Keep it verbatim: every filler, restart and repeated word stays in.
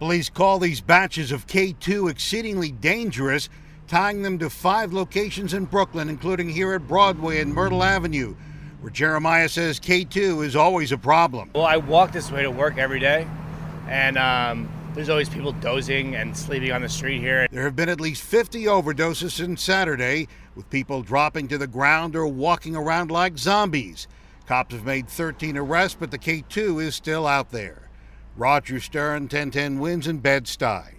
Police call these batches of K two exceedingly dangerous, tying them to five locations in Brooklyn, including here at Broadway and Myrtle Avenue, where Jeremiah says K two is always a problem. Well, I walk this way to work every day, and um, there's always people dozing and sleeping on the street here. There have been at least fifty overdoses since Saturday, with people dropping to the ground or walking around like zombies. Cops have made thirteen arrests, but the K two is still out there. Roger Stern, ten ten Wins in Bed-Stuy.